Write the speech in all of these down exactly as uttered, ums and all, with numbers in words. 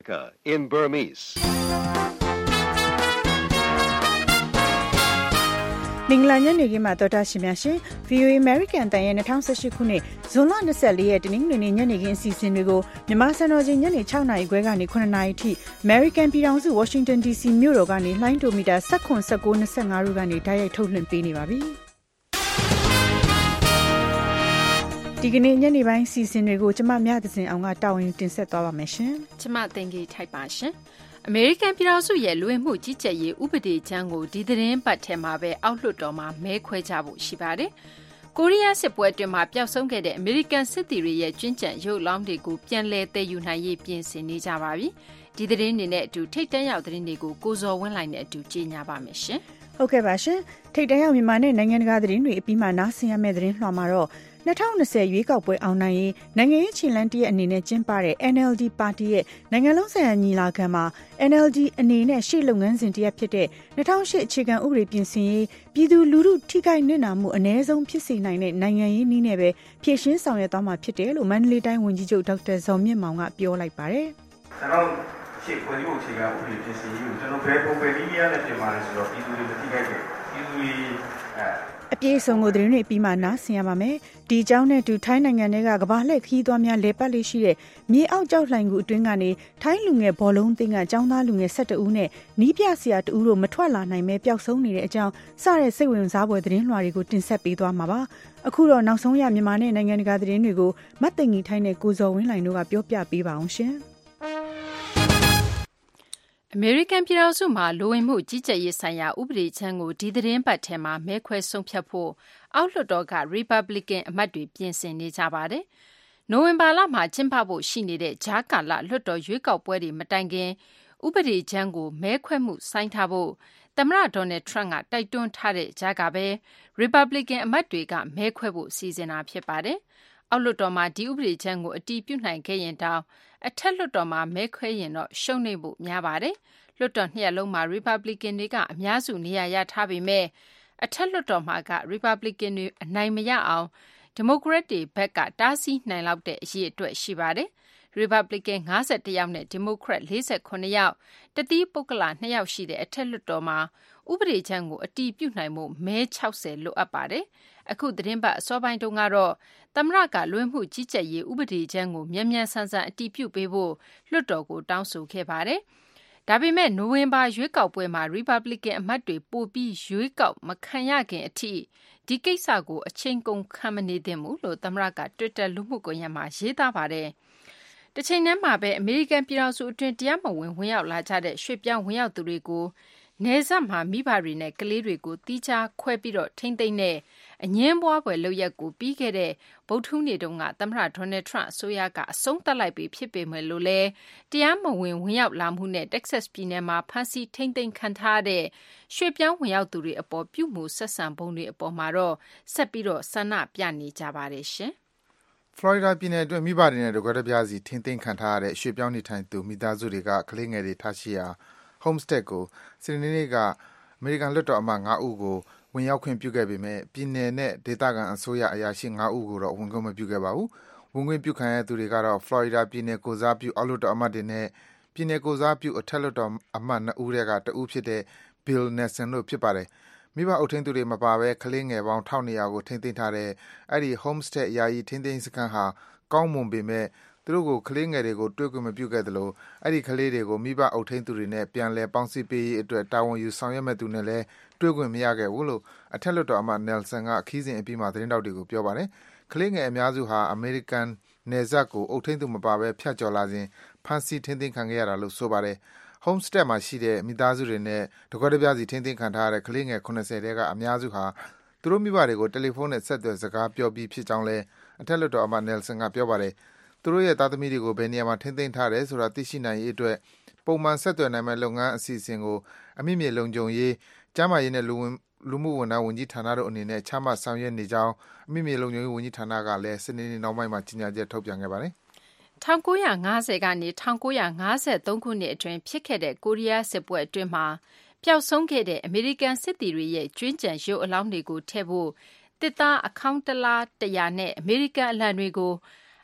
in Burmese. မင်္ဂလာညနေခင်းမှာတော်တာရှင်များရှင် ဗီအိုအေ American တန်ရဲ့၂၀၁၈ခုနှစ်ဇွန်လ၂၄ရက်တနင်္ဂနွေနေ့ညနေခင်းအစီအစဉ်တွေကိုမြန်မာစံတော်ချိန်ညနေ၆နာရီခွဲကနေ၇နာရီထိ American ပြည်ထောင်စု Washington ဒီ စီ မြို့တော်ကနေလှိုင်းဒိုမီတာ၁၇ ၁၉ ၂၅တို့ကနေတိုက်ရိုက်ထုတ်လွှင့်ပေးနေပါပြီ။ဒီကနေ့ညနေပိုင်းစီစဉ်တွေကိုကျမမြသဇင်အောင်ကတာဝန်တင်ဆက်သွားပါမယ်ရှင်။ကျမတင်ကြီးထိုက်ပါရှင်။အမေရိကန်ပြည်ထောင်စုရဲ့လူဝင်မှုကြီးကြပ်ရေးဥပဒေကြမ်းကိုဒီသတင်းပတ်ထဲမှာပဲအောက်လွှတ်တော်မှာမဲခွဲကြဖို့ရှိပါတယ်။ကိုရီးယားစစ်ပွဲအတွင်းမှာပျောက်ဆုံးခဲ့တဲ့အမေရိကန်စစ်သည်တွေရဲ့ကျွင်းကျန်ရုပ်လောင်းတွေကိုပြန်လည်သယ်ယူနိုင်ရေးပြင်ဆင်နေကြပါပြီ။ဒီသတင်းတွေနဲ့အတူထိတ်တန့်ရောက်သတင်းတွေကိုကိုဇော်ဝင်းလှိုင်နဲ့အတူကြေညာပါမယ်ရှင်။ဟုတ်ကဲ့ပါရှင်။ထိတ်တန့်ရောက်မြန်မာနဲ့နိုင်ငံတကာသတင်းတွေအပြီးမှနားဆင်ရမယ့်သတင်းလွှာမှာတော့၂၀၂၀ရွေးကောက်ပွဲအောင်နိုင်ရေးနိုင်ငံရေးခြေလှမ်းတရက်အနေနဲ့ကျင်းပတဲ့ N L D ပါတီရဲ့နိုင်ငံလုံးဆိုင်ရာညီလာခံမှာ N L D အနေနဲ့ရှေ့လုပ်ငန်းစဉ်တရက်ဖြစ်တဲ့၂၀၀၈အခြေခံဥပဒေပြင်ဆင်ရေးပြည်သူလူထုထိခိုက်နစ်နာမှုအ ਨੇ ဆုံးဖြစ်စေနိုင်တဲ့နိုင်ငံရေးနည်းနဲ့ပဲဖြည့်ရှင်းဆောင်ရွက်သွားမှာဖြစ်တယ်လို့မန္တလေးတိုင်းဝန်ကြီးချုပ်ဒေါက်တာဇော်မြင့်မောင်ကပြောလိုက်ပါတယ်။ကျွန်တော်ရှေ့ဖွဲ့ဖို့အခြေခံဥပဒေပြင်ဆင်ရေးကိုကျွန်တော်ဘယ်ပုံပဲနည်းများနဲ့ပြင်ပါလဲဆိုတော့ပြည်သူတွေမထိခိုက်တဲ့ပြည်သူတွေအဲအပြည့်အစုံကိုသတင်းတွေပြီးမှနားဆင်ရပါမယ်။ဒီအကြောင်းနဲ့တူထိုင်းနိုင်ငံတွေကကမ္ဘာလှည့်ခရီးသွားများလဲပတ်လေးရှိတဲ့မြေအောက်ကျောက်လှိုင်ကူအတွင်းကနေထိုင်းလူငယ်ဘောလုံးသင်းကចောင်းသားလူငယ်၁၁ဦးနဲ့နီးပြဆရာတဦးတို့မထွက်လာနိုင်ပဲပျောက်ဆုံးနေတဲ့အကြောင်းစတဲ့စိတ်ဝင်စားဖွယ်သတင်းလွှာတွေကိုတင်ဆက်ပေးသွားမှာပါ။အခုတော့နောက်ဆုံးရမြန်မာနဲ့နိုင်ငံတကာသတင်းတွေကိုမတ်သိင်ကြီးထိုင်းနဲ့ကိုဇော်ဝင်းလှိုင်တို့ကပြောပြပေးပါအောင်ရှင်။အမေရိကန်ပြည်ထောင်စုမှာလူဝင်မှုကြီးကြပ်ရေးဆိုင်ရာဥပဒေချမ်းကိုဒီသတင်းပတ်ထဲမှာမဲခွဲဆုံးဖြတ်ဖို့အောက်လွှတ်တော်က Republican အမတ်တွေပြင်ဆင်နေကြပါတယ်။နိုဝင်ဘာလမှာကျင်းပဖို့ရှိနေတဲ့ကြားကာလလွှတ်တော်ရွေးကောက်ပွဲတွေမတိုင်ခင်ဥပဒေချမ်းကိုမဲခွဲမှုဆိုင်းထားဖို့သမ္မတ Donald Trump ကတိုက်တွန်းထားတဲ့ကြားကပဲ Republican အမတ်တွေကမဲခွဲဖို့စီစဉ်တာဖြစ်ပါတယ်။အောက်လွှတ်တော်မှာဒီဥပဒေချမ်းကိုအတည်ပြုနိုင်ခဲ့ရင်တောင်အထက်လွှတ်တော်မှာမဲခွဲရင်တော့ရှုံးနိမ့်ဖို့များပါတယ်။လွှတ်တော်နှစ်ရပ်လုံးမှာ Republican တွေကအများစုနေရာရထားပေမဲ့အထက်လွှတ်တော်မှာက Republican တွေအနိုင်မရအောင် Democrat တွေဘက်ကတားဆီးနိုင်လောက်တဲ့အရေးအတွက်ရှိပါတယ်။ Republican ၅၁ယောက်နဲ့ Democrat ၄၇ယောက်တသီးပုဂ္ဂလနှစ်ယောက်ရှိတဲ့အထက်လွှတ်တော်မှာဥပဒေချမ်းကိုအတည်ပြုနိုင်မှုမဲ၆၀လိုအပ်ပါတယ်။အခုသတင်းပတ်အစောပိုင်းတုန်းကတော့သမ္မတကလွှဲမှုကြီးကြပ်ရေးဥပဒေချမ်းကိုမြန်မြန်ဆန်ဆန်အတည်ပြုပေးဖို့လွှတ်တော်ကိုတောင်းဆိုခဲ့ပါတယ်။ဒါပေမဲ့နိုဝင်ဘာရွေးကောက်ပွဲမှာ Republican အမတ်တွေပိုပြီးရွေးကောက်မခံရခင်အထိဒီကိစ္စကိုအချိန်ကုန်ခံမနေသင့်ဘူးလို့သမ္မတက Twitter လူမှုကွန်ရက်မှာရေးသားပါတယ်။တစ်ချိန်တည်းမှာပဲအမေရိကန်ပြည်ထောင်စုအတွင်းတရားမဝင်ဝင်ရောက်လာကြတဲ့ရွှေ့ပြောင်းဝင်ရောက်သူတွေကိုနယ်စပ်မှာမိဘတွေနဲ့ကလေးတွေကိုတီးခြားခွဲပြီးတော့ထိမ့်သိမ့်တဲ့အငင်းပွားပွဲလုပ်ရက်ကိုပြီးခဲ့တဲ့ဗုဒ္ဓဟူးနေ့တုန်းကသမ္မတ Donald Trump အစိုးရကအဆုံးသတ်လိုက်ပြီးဖြစ်ပေမဲ့လို့လဲတရားမဝင်ဝင်ရောက်လာမှုနဲ့ Texas ပြည်နယ်မှာဖမ်းဆီးထိမ့်သိမ်းခံထားတဲ့ရွှေ့ပြောင်းဝင်ရောက်သူတွေအပေါ်ပြုမှုဆက်ဆံပုံတွေအပေါ်မှာတော့ဆက်ပြီးတော့ဆန္ဒပြနေကြပါတယ်ရှင်။ Florida ပြည်နယ်အတွင်းမိဘတွေနဲ့တကွက်တပြားစီထိမ့်သိမ်းခံထားရတဲ့ရွှေ့ပြောင်းနေထိုင်သူမိသားစုတွေကကလေးငယ်တွေထားရှိရာHomestead ကိုစနေနေ့ကအမေရိကန်လွှတ်တော်အမတ်၅ဦးကိုဝင်ရောက်ခွင့်ပြုခဲ့ပေမဲ့ပြည်နယ်နဲ့ဒေသခံအစိုးရအရာရှိ၅ဦးကိုတော့ဝင်ခွင့်မပြုခဲ့ပါဘူး။ဝင်ခွင့်ပြုခံရသူတွေကတော့ Florida ပြည်နယ်ကိုစားပြုအောက်လွှတ်တော်အမတ်တွေနဲ့ပြည်နယ်ကိုစားပြုအထက်လွှတ်တော်အမတ်၂ဦးထဲကတဦးဖြစ်တဲ့ Bill Nelson တို့ဖြစ်ပါတယ်။မိဘအုပ်ထိန်းသူတွေမပါဘဲကလေးငယ်ပေါင်း၁၂၀၀ကိုထိန်းသိမ်းထားတဲ့အဲဒီ Homestead ယာယီထိန်းသိမ်းစခန်းဟာကောင်းမွန်ပေမဲ့သူတို့ကိုကလေးငယ်တွေကိုတွေ့ခွင့်မပြုခဲ့သလိုအဲဒီကလေးတွေကိုမိဘအုပ်ထိန်းသူတွေနဲ့ပြန်လည်ပေါင်းစည်းပေးရေးအတွက်တာဝန်ယူဆောင်ရွက်မဲ့သူနဲ့လည်းတွေ့ခွင့်မရခဲ့ဘူးလို့အထက်လွှတ်တော်အမတ် Nelson ကခီးစဉ်အပြီးမှာသတင်းထောက်တွေကိုပြောပါတယ်။ကလေးငယ်အများစုဟာအမေရိကန်နယ်စပ်ကိုအုပ်ထိန်းသူမပါဘဲဖြတ်ကျော်လာစဉ်ဖမ်းဆီးထိန်းသိမ်းခံခဲ့ရတာလို့ဆိုပါတယ်။ Homestead မှာရှိတဲ့မိသားစုတွေနဲ့တကွက်တပြားစီထိန်းသိမ်းခံထားရတဲ့ကလေးငယ်၇၀ထဲကအများစုဟာသူတို့မိဘတွေကိုတယ်လီဖုန်းနဲ့ဆက်သွယ်စကားပြောပြီးဖြစ်ကြောင်းလည်းအထက်လွှတ်တော်အမတ် Nelson ကပြောပါတယ်။သူတို့ရဲ့သားသမီးတွေကိုဘယ်နေရာမှာထိန်းသိမ်းထားတယ်ဆိုတာသိရှိနိုင်ရေးအတွက်ပုံမှန်ဆက်သွယ်နိုင်မယ့်လုပ်ငန်းအစီအစဉ်ကိုအမိမြေလုံခြုံရေးကျန်းမာရေးနဲ့လူဝင်လူမှုဝန်ထမ်းဝန်ကြီးဌာနတို့အနေနဲ့ချမှတ်ဆောင်ရွက်နေကြောင်းအမိမြေလုံခြုံရေးဝန်ကြီးဌာနကလည်းစနေနေ့နောက်ပိုင်းမှာကြေညာချက်ထုတ်ပြန်ခဲ့ပါတယ်။၁၉၅၀ကနေ၁၉၅၃ခုနှစ်အတွင်းဖြစ်ခဲ့တဲ့ကိုရီးယားစစ်ပွဲအတွင်းမှာပျောက်ဆုံးခဲ့တဲ့အမေရိကန်စစ်သည်တွေရဲ့ကျွင်းကျန်ရုပ်အလောင်းတွေကိုထည့်ဖို့တစ်သားအခေါင်းတလားတရာနဲ့အမေရိကန်အလံတွေကို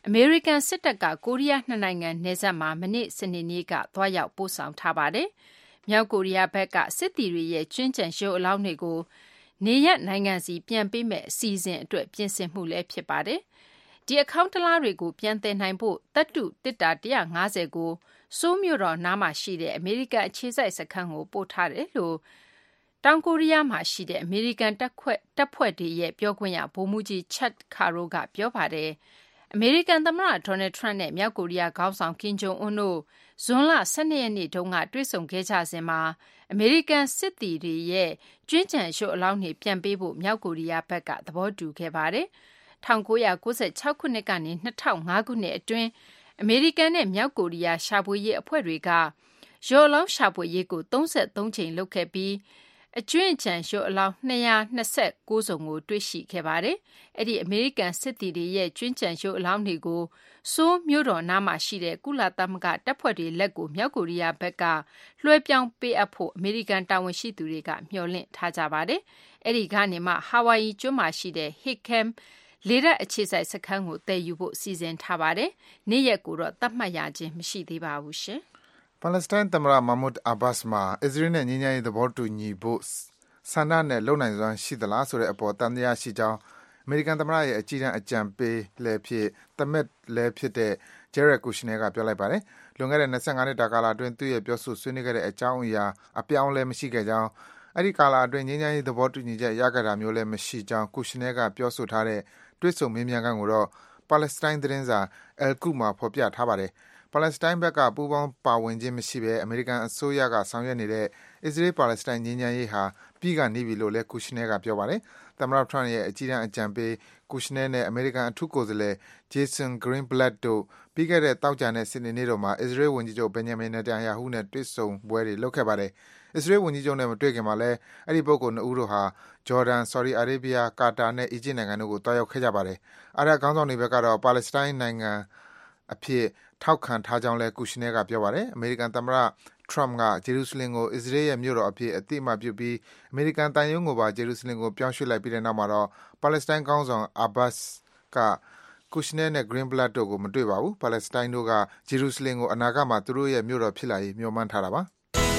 အမေရိကန်စစ်တပ်ကကိုရီးယားနှစ်နိုင်ငံနယ်စပ်မှာမနေ့စနေနေ့ကသွားရောက်ပို့ဆောင်ထားပါတယ်။မြောက်ကိုရီးယားဘက်ကစစ်သည်တွေရဲ့ကျွင်းကျန်ရုပ်အလောင်းတွေကိုနေရပ်နိုင်ငံစီပြန်ပေးမဲ့အစီအစဉ်အတွက်ပြင်ဆင်မှုလည်းဖြစ်ပါတယ်။ဒီအကောင့်တလားတွေကိုပြန်တင်နိုင်ဖို့တပ်တုတစ်တာone fiftyကိုစိုးမြို့တော်နားမှာရှိတဲ့အမေရိကန်အခြေစိုက်စခန်းကိုပို့ထားတယ်လို့တောင်ကိုရီးယားမှာရှိတဲ့အမေရိကန်တပ်ဖွဲ့တပ်ဖွဲ့တွေရဲ့ပြောခွင့်ရဗိုလ်မှူးကြီးချက်ခါရိုကပြောပါတယ်။အမေရိကန်သမ္မတဒေါ်နယ်ထရန့်နဲ့မြောက်ကိုရီးယားခေါင်းဆောင်ကင်ဂျုံအွန်းတို့ဇွန်လtwelveရက်နေ့တုန်းကတွေ့ဆုံခဲ့ကြစဉ်မှာအမေရိကန်စစ်သည်တွေရဲ့ကျွင်းကျန်ရုပ်အလောင်းတွေပြန်ပေးဖို့မြောက်ကိုရီးယားဘက်ကသဘောတူခဲ့ပါတယ်။nineteen ninety-sixခုနှစ်ကနေtwo thousand fiveခုနှစ်အတွင်းအမေရိကန်နဲ့မြောက်ကိုရီးယားရှာဖွေရေးအဖွဲ့တွေကရုပ်အလောင်းရှာဖွေရေးကိုthirty-threeကြိမ်လုပ်ခဲ့ပြီးအကျွင့်ချံရုပ်အလောင်းtwo hundred twenty-nineစုံကိုတွေ့ရှိခဲ့ပါတယ်။အဲ့ဒီအမေရိကန်စစ်သည်တွေရဲ့ကျွင့်ချံရုပ်အလောင်းတွေကိုဆိုးမြို့တော်နားမှာရှိတဲ့ကုလသမဂ္ဂတပ်ဖွဲ့တွေလက်ကိုမြောက်ကိုရီးယားဘက်ကလွှဲပြောင်းပေးအပ်ဖို့အမေရိကန်တာဝန်ရှိသူတွေကမျှော်လင့်ထားကြပါတယ်။အဲ့ဒီကနေမှဟာဝိုင်ယီကျွန်းမှာရှိတဲ့ Hickam လေတပ်အခြေစိုက်စခန်းကိုတည်ယူဖို့စီစဉ်ထားပါတယ်။နေ့ရက်ကိုတော့သတ်မှတ်ရခြင်းမရှိသေးပါဘူးရှင်။ပါလက်စတိုင်းသမ္မတမာမုဒ်အဘတ်စ်မှာအစ္စရေးနဲ့ငြိမ်းချမ်းရေးသဘောတူညီဖို့ဆန္ဒနဲ့လုံနိုင်စွမ်းရှိသလားဆိုတဲ့အပေါ်တန်တရားရှိကြောင်းအမေရိကန်သမ္မတရဲ့အကြီးတန်းအကြံပေးလည်းဖြစ်သမက်လည်းဖြစ်တဲ့ဂျရက်ကူရှနယ်ကပြောလိုက်ပါတယ်။လွန်ခဲ့တဲ့twenty-fiveနှစ်တာကာလအတွင်းသူ့ရဲ့ပြောဆိုဆွေးနွေးခဲ့တဲ့အကြောင်းအရာအပြောင်းလဲမရှိခဲ့ကြောင်းအဲ့ဒီကာလအတွင်းငြိမ်းချမ်းရေးသဘောတူညီချက်ရခဲ့တာမျိုးလည်းမရှိကြောင်းကူရှနယ်ကပြောဆိုထားတဲ့တွေ့ဆုံမေးမြန်းခန်းကိုတော့ပါလက်စတိုင်းသတင်းစာ Al-Quds မှာဖော်ပြထားပါတယ်။ပါလက်စတိုင်းဘက်ကပူးပေါင်းပါဝင်ခြင်းမရှိဘဲအမေရိကန်အစိုးရကဆောင်ရွက်နေတဲ့အစ္စရေးပါလက်စတိုင်းငြိမ်းချမ်းရေးဟာပြီးကနေပြီလို့လည်းကူရှနယ်ကပြောပါတယ်။သမ္မတထရန့်ရဲ့အကြီးတန်းအကြံပေးကူရှနယ်နဲ့အမေရိကန်အထူးကိုယ်စားလှယ် Jason Greenblatt တို့ပြီးခဲ့တဲ့တောက်ကြတဲ့စနေနေ့တို့မှာအစ္စရေးဝန်ကြီးချုပ် Benjamin Netanyahu နဲ့တွေ့ဆုံပွဲတွေလုပ်ခဲ့ပါတယ်။အစ္စရေးဝန်ကြီးချုပ်နဲ့မတွေ့ခင်မှာလည်းအဲ့ဒီပုဂ္ဂိုလ်နှစ်ဦးတို့ဟာဂျော်ဒန်၊ဆော်ဒီအာရေးဗီးယား၊ကာတာနဲ့အီဂျစ်နိုင်ငံတို့ကိုတွားရောက်ခဲ့ကြပါတယ်။အာရပ်ခေါင်းဆောင်တွေဘက်ကတော့ပါလက်စတိုင်းနိုင်ငံအဖြစ်ထောက်ခံထားကြောင်းလည်းကူရှနယ်ကပြောပါတယ်။အမေရိကန်သမ္မတထရန့်ကဂျေရုဆလင်ကိုအစ္စရေးရဲ့မြို့တော်အဖြစ်အတိအမှတ်ပြုပြီးအမေရိကန်တန်ယုံကိုပါဂျေရုဆလင်ကိုပြောင်းရွှေ့လိုက်ပြီးတဲ့နောက်မှာတော့ပါလက်စတိုင်းခေါင်းဆောင်အဘတ်စ်ကကူရှနယ်နဲ့ Greenblatt တို့ကိုမတွေ့ပါဘူး။ပါလက်စတိုင်းတို့ကဂျေရုဆလင်ကိုအနာဂတ်မှာသူတို့ရဲ့မြို့တော်ဖြစ်လာရေးမျှော်မှန်းထားတာပါ။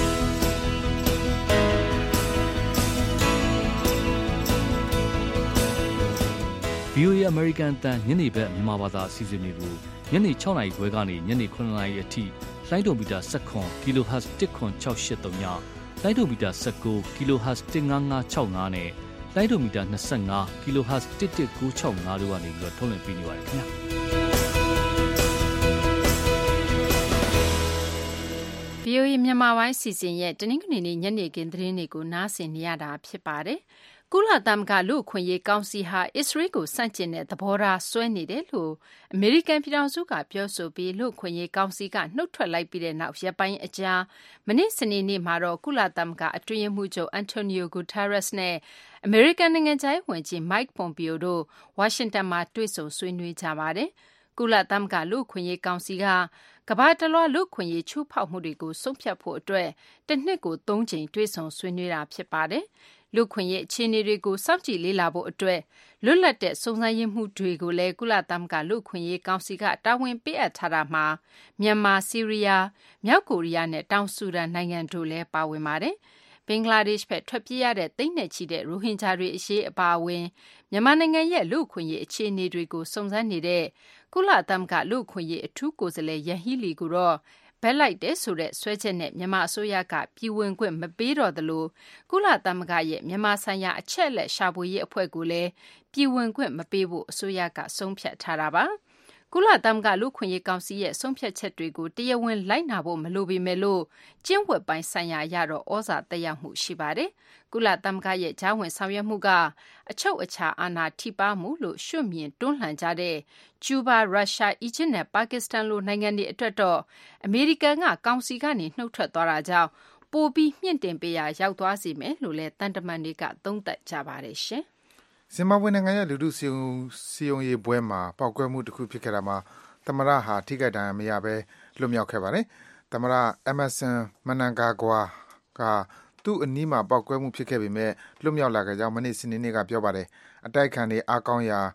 ဗီအိုအေ American အသံညနေဘက်မြန်မာဘာသာအစီအစဉ်တွေကိုညနေsixနာရီခွဲကနေညနေnineနာရီအထိလိုင်းဒိုမီတာseven ကီလိုဟတ်ဇ်one nine six eight threeညလိုင်းဒိုမီတာnineteenကီလိုဟတ်ဇ်one five five six fiveနဲ့လိုင်းဒိုမီတာtwenty-fiveကီလိုဟတ်ဇ်one one nine six fiveတို့ကနေပြီးတော့ထုတ်လွှင့်ပေးနေပါတယ်ခင်ဗျာဗီအိုအေမြန်မာပိုင်းစီစဉ်ရဲ့တနင်္ဂနွေနေ့ညနေခင်းသတင်းတွေကိုနားဆင်နေရတာဖြစ်ပါတယ်။ကုလသမဂ္ဂလူ့အခွင့်အရေးကောင်စီဟာအစ္စရေးကိုဆန့်ကျင်တဲ့သဘောထားစွဲနေတယ်လို့အမေရိကန်ပြည်ထောင်စုကပြောဆိုပြီးလူ့အခွင့်အရေးကောင်စီကနှုတ်ထွက်လိုက်ပြီးတဲ့နောက်ရက်ပိုင်းအကြာမနေ့စနေနေ့မှာတော့ကုလသမဂ္ဂအတွင်းရေးမှူးချုပ်အန်တိုနီယိုဂူတာရက်စ်နဲ့အမေရိကန်နိုင်ငံခြားရေးဝန်ကြီးမိုက်ပွန်ပီယိုတို့ဝါရှင်တန်မှာတွေ့ဆုံဆွေးနွေးကြပါတယ်။ကုလသမဂ္ဂလူ့အခွင့်အရေးကောင်စီကကမ္ဘာတလွှားလူ့အခွင့်အရေးချိုးဖောက်မှုတွေကိုဆုံးဖြတ်ဖို့အတွက်တစ်နှစ်ကိုသုံးကြိမ်တွေ့ဆုံဆွေးနွေးတာဖြစ်ပါတယ်။လူ့ခွင့်ရေးအခြေအနေတွေကိုစောင့်ကြည့်လေ့လာဖို့အတွက်လွတ်လပ်တဲ့စုံစမ်းရေးမှုတွေကိုလည်းကုလသမဂ္ဂလူ့ခွင့်ရေးကောင်စီကတာဝန်ပေးအပ်ထားတာမှာမြန်မာ၊ဆီးရီးယား၊မြောက်ကိုရီးယားနဲ့တောင်ဆူဒန်နိုင်ငံတို့လည်းပါဝင်ပါတယ်။ဘင်္ဂလားဒေ့ရှ်ဘက်ထွက်ပြေးရတဲ့သိန်းနဲ့ချီတဲ့ရိုဟင်ဂျာတွေအရေးအပါအဝင်မြန်မာနိုင်ငံရဲ့လူ့ခွင့်ရေးအခြေအနေတွေကိုစုံစမ်းနေတဲ့ကုလသမဂ္ဂလူ့ခွင့်ရေးအထူးကိုယ်စားလှယ်ယန်ဟီလီကိုတော့ဘက်လိုက်တဲ့ဆိုတဲ့ဆွဲချက်နဲ့မြန်မာအစိုးရကပြည်ဝင်ခွင့်မပေးတော့သလိုကုလသမဂ္ဂရဲ့မြန်မာဆိုင်ရာအချက်အလက်ရှာဖွေရေးအဖွဲ့ကိုလည်းပြည်ဝင်ခွင့်မပေးဖို့အစိုးရကဆုံးဖြတ်ထားတာပါကုလသမဂ္ဂလူ့ခွင့်ရေးကောင်စီရဲ့ဆုံးဖြတ်ချက်တွေကိုတရားဝင်လိုက်နာဖို့မလိုပေမဲ့လို့ကျင့်ဝတ်ပိုင်းဆိုင်ရာရတော့ဩဇာတက်ရောက်မှုရှိပါတယ်ကုလသမဂ္ဂရဲ့ဂျာဝင်ဆောင်ရွက်မှုကအချုပ်အခြာအာဏာထိပါမှုလို့ရှုမြင်တွန်းလှန်ကြတဲ့ကျူးဘားရုရှားအီဂျစ်နဲ့ပါကစ္စတန်လိုနိုင်ငံတွေအတွက်တော့အမေရိကန်ကကောင်စီကနေနှုတ်ထွက်သွားတာကြောင့်ပိုပြီးမြင့်တင်ပေးရာရောက်သွားစေမယ်လို့လည်းတန်တမန်တွေကသုံးသပ်ကြပါတယ်ရှင်ဇင်ဘာဘွေနိုင်ငံရဲ့လူထုစီယုံစီယုံရေးပွဲမှာပောက်ကွဲမှုတစ်ခုဖြစ်ခဲ့တာမှာသမရဟာထိခိုက်ဒဏ်ရာမရဘဲလွတ်မြောက်ခဲ့ပါတယ်သမရ Emerson Mnangagwa ကသူ့အနီးမှာပောက်ကွဲမှုဖြစ်ခဲ့ပေမဲ့လွတ်မြောက်လာခဲ့ကြောင်းမနေ့စနေနေ့ကပြောပါတယ်အတိုက်ခံတွေအားကောင်းရာ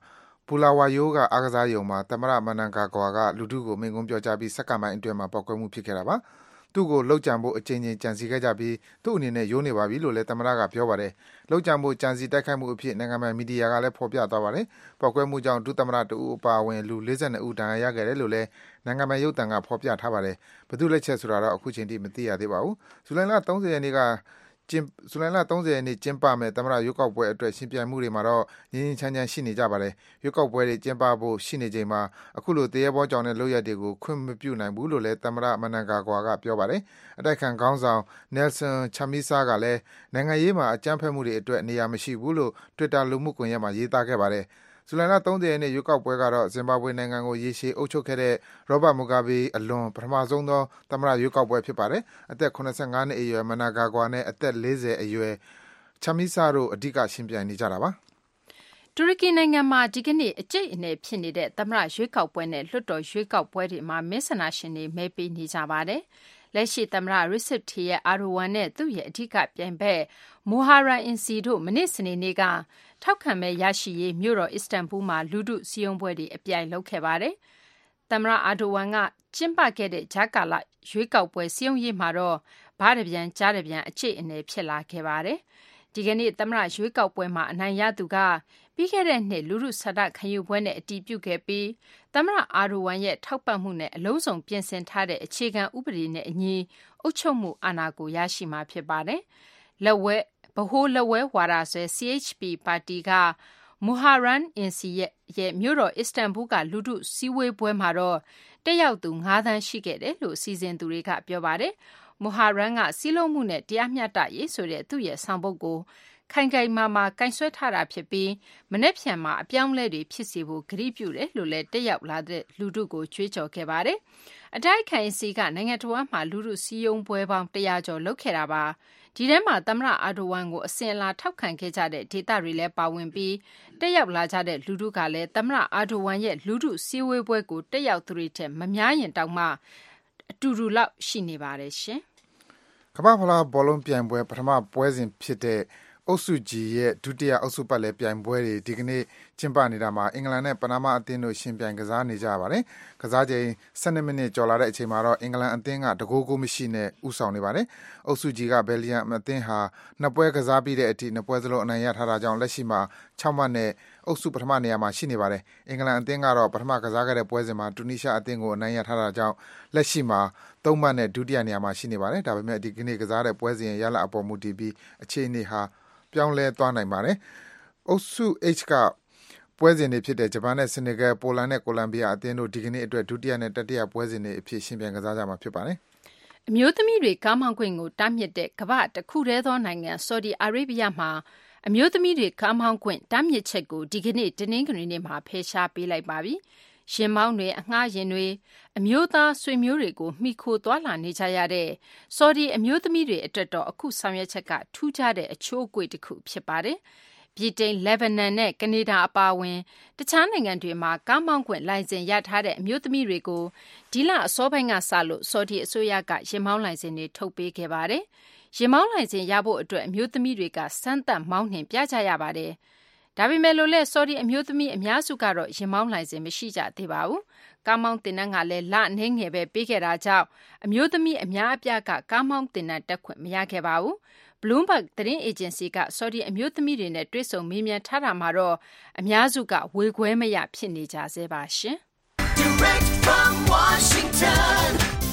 ပူလာဝါယိုးကအားကစားရုံမှာသမ္မတမနန်ကာကွာကလူထုကိုမိန့်ခွန်းပြောကြားပြီးစက္ကန့်ပိုင်းအတွင်းမှာပေါက်ကွဲမှုဖြစ်ခဲ့တာပါသူ့ကိုလှုပ်ကြံဖို့အကြိမ်ကြိမ်ကြံစီခဲ့ကြပြီးသူ့အနေနဲ့ရိုးနေပါပြီလို့လည်းသမ္မတကပြောပါတယ်လှုပ်ကြံဖို့ကြံစီတိုက်ခိုက်မှုအဖြစ်နိုင်ငံပိုင်မီဒီယာကလည်းဖော်ပြသွားပါတယ်ပေါက်ကွဲမှုကြောင့်ဒုသမ္မတတဦးအပါအဝင်လူ၄၂ဦးဒဏ်ရာရခဲ့တယ်လို့လည်းနိုင်ငံပိုင်ရုပ်သံကဖော်ပြထားပါတယ်ဘယ်သူလက်ချက်ဆိုတာတော့အခုချိန်ထိမသိရသေးပါဘူးဇူလိုင်လ၃၀ရက်နေ့ကကျင်းဇူလိုင်လ၃၀ရက်နေ့ကျင်းပမဲ့သမ္မတရွေးကောက်ပွဲအတွက်ရှင်ပြိုင်မှုတွေမှာတော့ငြင်းငြင်းချမ်းချမ်းရှိနေကြပါတယ်ရွေးကောက်ပွဲတွေကျင်းပဖို့ရှိနေချိန်မှာအခုလိုတရေဘောကြောင်တဲ့လုပ်ရက်တွေကိုခွင့်မပြုနိုင်ဘူးလို့လည်းသမ္မတမနန်ကာကွာကပြောပါတယ်အတိုက်ခံခေါင်းဆောင်နယ်ဆန်ချမီဆာကလည်းနိုင်ငံရေးမှာအကြမ်းဖက်မှုတွေအတွက်နေရာမရှိဘူးလို့ Twitter လူမှုကွန်ရက်မှာရေးသားခဲ့ပါတယ်ဇူလိုင်လ၃၀ရက်နေ့ရွေးကောက်ပွဲကတော့ဇင်ဘာဘွေနိုင်ငံကိုရေရှည်အုပ်ချုပ်ခဲ့တဲ့ရောဘတ်မူဂါဘီအလွန်ပထမဆုံးသောသမ္မတရွေးကောက်ပွဲဖြစ်ပါတယ်အသက်၇၅နှစ်အရွယ်မနာကာကွာနဲ့အသက်၄၀အရွယ်ချမီဆာတို့အဓိကရှင်ပြိုင်နေကြတာပါတူရကီနိုင်ငံမှာဒီကနေ့အကျိတ်အနေဖြစ်နေတဲ့သမ္မတရွေးကောက်ပွဲနဲ့လွှတ်တော်ရွေးကောက်ပွဲတွေမှာမဲဆန္ဒရှင်တွေမဲပေးနေကြပါတယ်လက်ရှိသမ္မတရစ်စစ်တီရဲ့အာရဝမ်နဲ့သူ့ရဲ့အဓိကပြိုင်ဘက်မိုဟာရာအင်စီတို့မနေ့စနေနေ့ကထောက်ခံမဲရရှိရေးမြို့တော်အစ္စတန်ဘူမှာလူထုစည်းရုံးပွဲတွေအပြိုင်လုပ်ခဲ့ပါတယ်သမ္မတအာဒိုဝမ်ကကျင်းပခဲ့တဲ့ဂျာကာလာရွေးကောက်ပွဲစည်းရုံးရေးမှာတော့ဘားတပြန်ကြားတပြန်အကျိတ်အနေဖြစ်လာခဲ့ပါတယ်ဒီကနေ့သမ္မတရွေးကောက်ပွဲမှာအနိုင်ရသူကပြီးခဲ့တဲ့နှစ်လူထုဆန္ဒခံယူပွဲနဲ့အတီးပြုတ်ခဲ့ပြီးသမ္မတအာဒိုဝမ်ရဲ့ထောက်ပံ့မှုနဲ့အလုံးစုံပြင်ဆင်ထားတဲ့အခြေခံဥပဒေနဲ့အညီအုပ်ချုပ်မှုအာဏာကိုရရှိမှာဖြစ်ပါတယ်လက်ဝဲဗဟိုလက်ဝဲဝါဒဆွဲ စီ ኤच ပီ ပါတီကမူဟာရန်အင်စီရဲ့မြို့တော်အစ္စတန်ဘူကလူထုစည်းဝေးပွဲမှာတော့တက်ရောက်သူ၅သန်းရှိခဲ့တယ်လို့စီစဉ်သူတွေကပြောပါတယ်မူဟာရန်ကစီးလုံးမှုနဲ့တရားမျှတရေးဆိုတဲ့သူ့ရဲ့ဆောင်ပုဒ်ကိုခိုင်ခိုင်မာမာကင်ဆွဲထားတာဖြစ်ပြီးမနေ့ဖြန်မှာအပြောင်းလဲတွေဖြစ်စေဖို့ဂရုပြုတယ်လို့လည်းတက်ရောက်လာတဲ့လူထုကိုကြွေးကြော်ခဲ့ပါတယ်အတိုက်ခိုင်စီကနိုင်ငံတော်မှာလူထုစည်းရုံးပွဲပေါင်းတရာကျော်လုပ်ခဲ့တာပါဒီထဲမှာသမ္မတအာဒိုဝမ်ကိုအစဉ်အလာထောက်ခံခဲ့ကြတဲ့ဒေသတွေလည်းပါဝင်ပြီးတက်ရောက်လာကြတဲ့လူထုကလည်းသမ္မတအာဒိုဝမ်ရဲ့လူထုစည်းဝေးပွဲကိုတက်ရောက်သူတွေထက်မများရင်တောင်မှအတူတူလောက်ရှိနေပါတယ်ရှင်ကမ္ဘာ့ဖလားဘောလုံးပြိုင်ပွဲပထမပွဲစဉ်ဖြစ်တဲ့အုပ်စု G ရဲ့ဒုတိယအုပ်စုပတ်လည်ပြိုင်ပွဲတွေဒီကနေ့ကျင်းပနေတာမှာအင်္ဂလန်နဲ့ပနားမားအသင်းတို့ရှင်ပြိုင်ကစားနေကြပါတယ်။ကစားချိန်၁၂မိနစ်ကျော်လာတဲ့အချိန်မှာတော့အင်္ဂလန်အသင်းကတကိုးကိုမရှိနဲ့ဦးဆောင်နေပါတယ်။အုပ်စု G ကဘယ်လ်ဂျီယံအသင်းဟာနှစ်ပွဲကစားပြီးတဲ့အထိနှစ်ပွဲစလုံးအနိုင်ရထားတာကြောင့်လက်ရှိမှာ၆မှတ်နဲ့အုပ်စုပထမနေရာမှာရှိနေပါတယ်။အင်္ဂလန်အသင်းကတော့ပထမကစားခဲ့တဲ့ပွဲစဉ်မှာတူနီးရှားအသင်းကိုအနိုင်ရထားတာကြောင့်လက်ရှိမှာ၃မှတ်နဲ့ဒုတိယနေရာမှာရှိနေပါတယ်။ဒါပေမဲ့ဒီကနေ့ကစားတဲ့ပွဲစဉ်ရဲ့ရလဒ်အပေါ်မူတည်ပြီးအခြေအနေဟာပြောင်းလဲသွားနိုင်ပါတယ်။အုပ်စု H ကပွဲစဉ်တွေဖြစ်တဲ့ဂျပန်နဲ့ဆီနီဂယ်၊ပိုလန်နဲ့ကိုလံဘီယာအသင်းတို့ဒီကနေ့အတွက်ဒုတိယနဲ့တတိယပွဲစဉ်တွေအဖြစ်ရှင်ပြိုင်ကစားကြမှာဖြစ်ပါတယ်။အမျိုးသမီးတွေကားမောင်းခွင့်ကိုတားမြစ်တဲ့ကမ္ဘာ့တစ်ခုတည်းသောနိုင်ငံဆော်ဒီအာရေဗျမှာအမျိုးသမီးတွေကားမောင်းခွင့်တားမြစ်ချက်ကိုဒီကနေ့တနင်္ဂနွေနေ့မှာဖယ်ရှားပေးလိုက်ပါပြီ။ရင်မောင်းတွေအငှားရင်တွေအမျိုးသားဆွေမျိုးတွေကိုမှီခိုသွားလာနေကြရတဲ့ဆော်ဒီအမျိုးသမီးတွေအတွက်တော့အခုဆောင်ရွက်ချက်ကထူးခြားတဲ့အချိုးအကွေ့တစ်ခုဖြစ်ပါတယ်။ဗြိတိန်၊လက်ဘနန်နဲ့ကနေဒါအပါအဝင်တခြားနိုင်ငံတွေမှာကားမောင်းခွင့်လိုင်စင်ရထားတဲ့အမျိုးသမီးတွေကိုဒီလအစောပိုင်းကစလို့ဆော်ဒီအစိုးရကရင်မောင်းလိုင်စင်တွေထုတ်ပေးခဲ့ပါတယ်။ရင်မောင်းလိုင်စင်ရဖို့အတွက်အမျိုးသမီးတွေကစမ်းသပ်မောင်းနှင်ပြကြရပါတယ်။ဒါပေမဲ့လို့လဲဆော်ဒီအမျိုးသမီးအများစုကတော့ရင်မောင်းလိုင်စင်မရှိကြသေးပါဘူး။ကားမောင်းတင်တန်းကလည်းလအနေငယ်ပဲပေးခဲ့တာကြောင့်အမျိုးသမီးအများအပြားကကားမောင်းတင်တန်းတက်ခွင့်မရခဲ့ပါဘူး။ Bloomberg သတင်းအေဂျင်စီကဆော်ဒီအမျိုးသမီးတွေနဲ့တွေ့ဆုံမေးမြန်းထားတာမှာတော့အများစုကဝေခွဲမရဖြစ်နေကြဆဲပါရှင်။ Direct from Washington,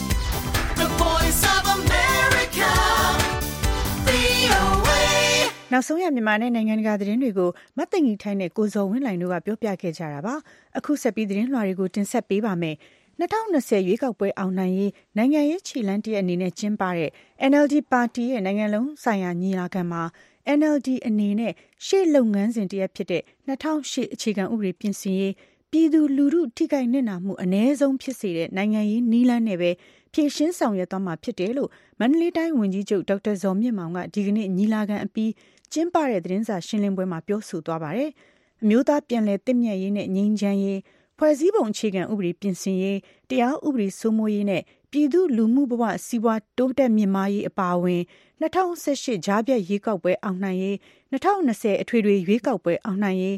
the Voice of America, ဗွီအိုအေနောက်ဆုံးရမြန်မာနဲ့နိုင်ငံတကာသတင်းတွေကိုမသိင်္ဂီထိုင်းနဲ့ကိုဇော်ဝင်းလှိုင်တို့ကပြောပြခဲ့ကြတာပါအခုဆက်ပြီးသတင်းလွှာတွေကိုတင်ဆက်ပေးပါမယ်၂၀၂၀ရွေးကောက်ပွဲအောင်နိုင်ရေးနိုင်ငံရေးခြေလှမ်းတရက်အနေနဲ့ကျင်းပတဲ့ အန် အယ်လ် ဒီ ပါတီရဲ့နိုင်ငံလုံးဆိုင်ရာညီလာခံမှာ အန် အယ်လ် ဒီ အနေနဲ့ရှေ့လုပ်ငန်းစဉ်တရက်ဖြစ်တဲ့၂၀၀၈အခြေခံဥပဒေပြင်ဆင်ရေးပြည်သူလူထုထိခိုက်နစ်နာမှုအ ਨੇ ဆုံးဖြစ်စေတဲ့နိုင်ငံရေးနည်းလမ်းနဲ့ပဲဖြည့်ရှင်းဆောင်ရွက်သွားမှာဖြစ်တယ်လို့မန္တလေးတိုင်းဝန်ကြီးချုပ်ဒေါက်တာဇော်မြင့်မောင်ကဒီကနေ့ညီလာခံအပြီးကျင်းပတဲ့သတင်းစာရှင်းလင်းပွဲမှာပြောဆိုသွားပါတယ်။အမျိုးသားပြန်လည်သင့်မြတ်ရေးနဲ့ငြိမ်းချမ်းရေးဖွဲ့စည်းပုံအခြေခံဥပဒေပြင်ဆင်ရေးတရားဥပဒေစိုးမိုးရေးနဲ့ပြည်သူလူမှုဘဝစီးပွားတိုးတက်မြင့်မားရေးအပါအဝင်၂၀၁၈ကြားပြတ်ရွေးကောက်ပွဲအောင်နိုင်ရေး၂၀၂၀အထွေထွေရွေးကောက်ပွဲအောင်နိုင်ရေး